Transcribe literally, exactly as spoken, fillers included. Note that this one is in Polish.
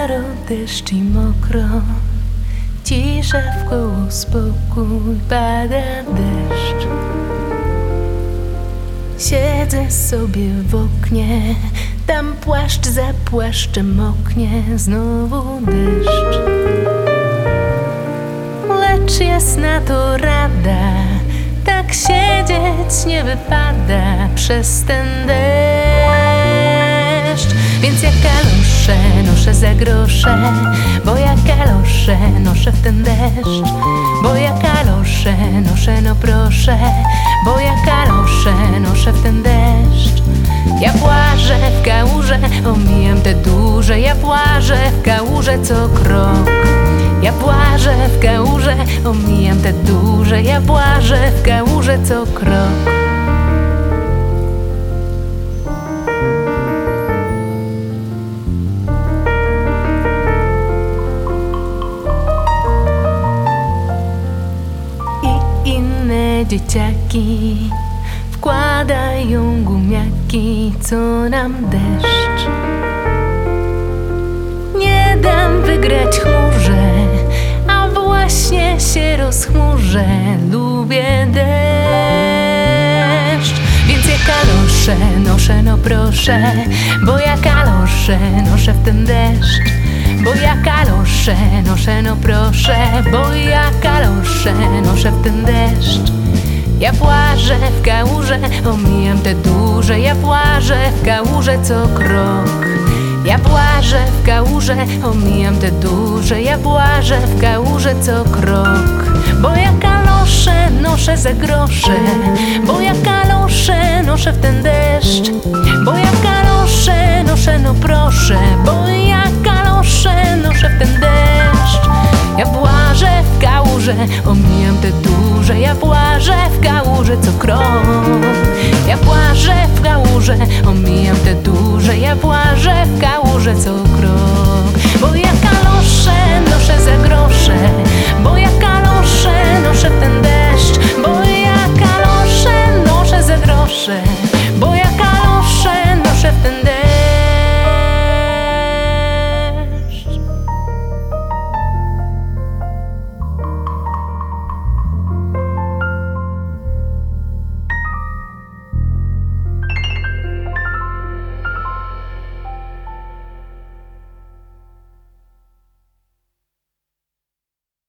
Szaro, deszcz i mokro, cisza wkoło, spokój, pada deszcz. Siedzę sobie w oknie, tam płaszcz za płaszczem moknie, znowu deszcz. Lecz jasna to rada, tak siedzieć nie wypada przez ten deszcz. Więc ja kalosze noszę za grosze, bo ja kalosze noszę w ten deszcz. Bo ja kalosze noszę, no proszę, bo ja kalosze noszę w ten deszcz. Ja płażę w kałuże, omijam te duże, ja płażę w kałuże co krok. Ja płażę w kałuże, omijam te duże, ja płażę w kałuże co krok. I inne dzieciaki wkładają gumiaki, co nam deszcz. Nie dam wygrać chmurze, a właśnie się rozchmurzę. Lubię deszcz. Więc ja kalosze noszę, no proszę, bo ja kalosze noszę w ten deszcz. Bo ja kalosze noszę, no proszę, bo ja kalosze noszę w ten deszcz. Ja płażę w kałuże, omijam te duże, ja płażę w kałuże co krok. Ja płażę w kałuże, omijam te duże, ja płażę w kałuże co krok. Bo ja kalosze noszę za grosze, bo ja kalosze noszę w ten deszcz. Bo ja kalosze noszę, no proszę, bo ja kalosze noszę w ten deszcz. Ja płażę w kałuże, omijam te duże, ja płażę w kałuże co krok. Ja płażę w kałuże,